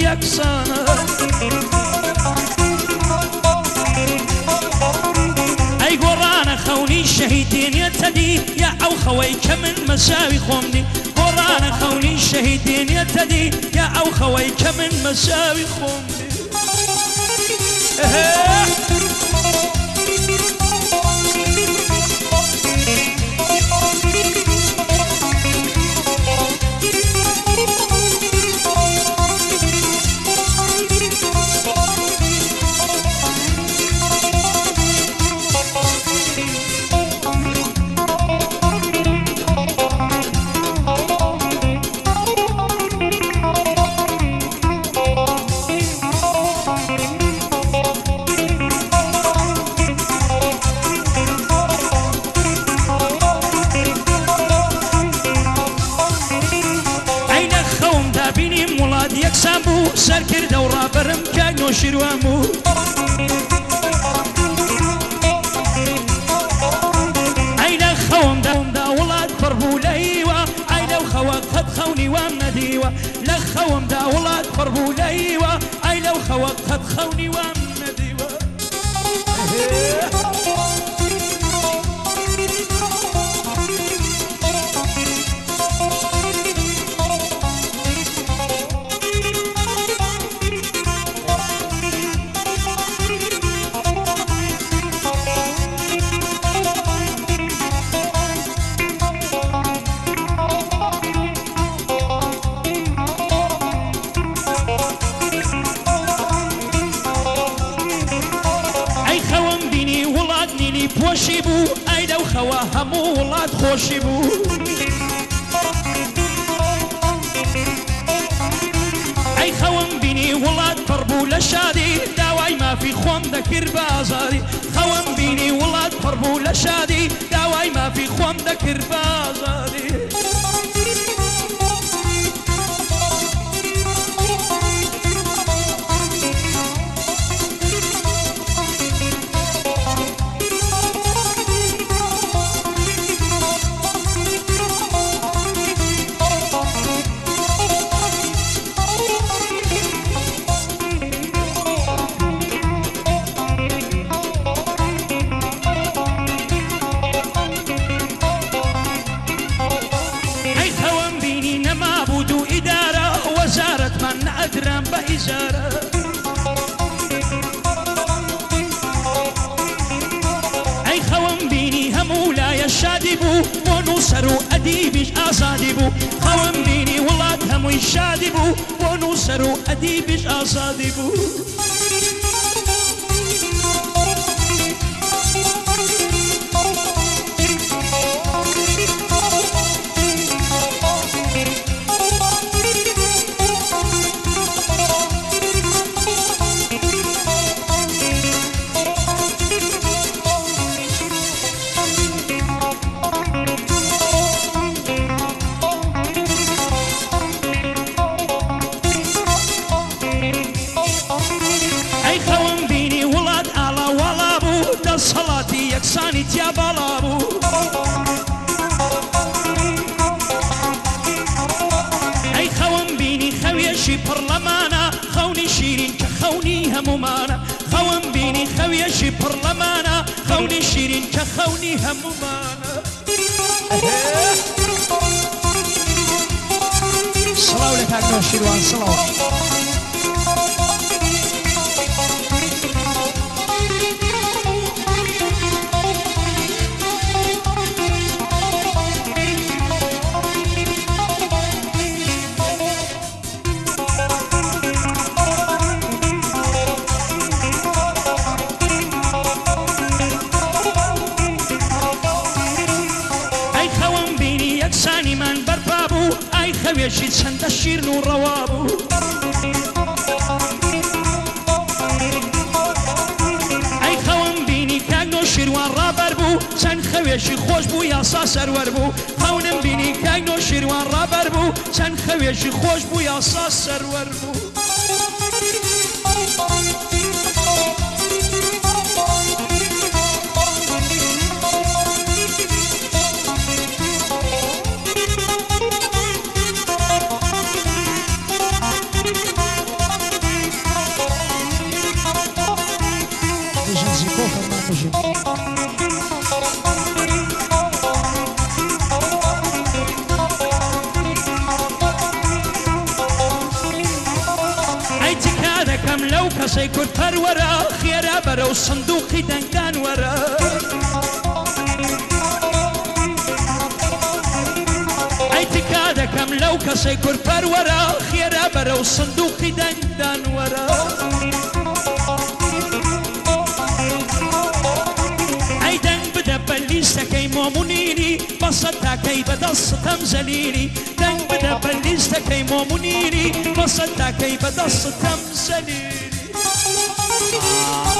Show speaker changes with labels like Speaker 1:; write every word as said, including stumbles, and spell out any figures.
Speaker 1: یەکسانە ئەی گۆڕانە خەونی شەهیدێنێتە دی یا ئەو خەوەی کە من مەساوی خۆمنی گۆڕانە خەونی شەهیدێنێتە دی یا ئەو خەوەی کە من مەساوی خۆمنی یەکسان بوو سەر کردە و ڕابەرم کاک نۆشیروان بوو ئەی لە خەومدا وڵات پڕ بوو لە هیوە ئەی لەو خەوە قەت خەونی وام نەدیوە لە خەومدا وڵات پڕ بوو لە هیوە ئەی لەو خەوە قەت خەونی وام نەدیوە پۆشی بوو ئەی لەو خەوە هەموو وڵات خۆشی بوو ئەی خەوم بینی وڵات پڕ بوو لە شادی داوای مافی خۆم دەکرد بە ئازادی خەوم بینی وڵات پڕ بوو لە شادی داوای مافی خۆم دەکرد بە ئازادی ئەدرام بە ئیجارە ئەی خەوم بینی هەموو لایە شادی بوو بۆ نووسەر و ئەدیبیش ئازادی بوو خەوم بینی وڵات هەمووی شادی بوو بۆ نووسەر و ئەدیبیش ئازادی بوو سەڵاتی یەکسانی تیا باڵا بوو ئەی خەوم بینی خەویەشی پڕلەمانە خەونی شیرین کە خەونی هەمومانە خەوم بینی خەویەشی پڕلەمانە خەونی شیرین کە خەونی هەمومانە سڵاو لە کاک نۆشیروان سڵاو یەکسانیمان بەرپا بوو ئای خەوێشی چەندە شیرن و ڕەوا بوو ئەی خەوم بینی کاک نۆشیروان ڕابەر بوو چەند خەوێشی خۆش بوو یاسا سەروەر بوو خەونم بینی کاک نۆشیروان ڕابەر بوو چەند خەوێشی خۆش بوو یاسا سەروەر بوو لەو کەسەی کورد پەروەرە خێرا بەرەو سندوقی دەنگدان وەرە ئەی تکا دەکەم لەو کەسەی کورد پەروەرە خێرا بەرەو سندوقی دەنگدان وەرە ئەی دەنگ بدە بە لیستەکەی مۆمونیری بەسەد تاکەی بەدەستم زەلیلی دەنگ بدە بە لیستەکەی مۆمونیری بەسەد تاکەی بەدەستم زەلیلی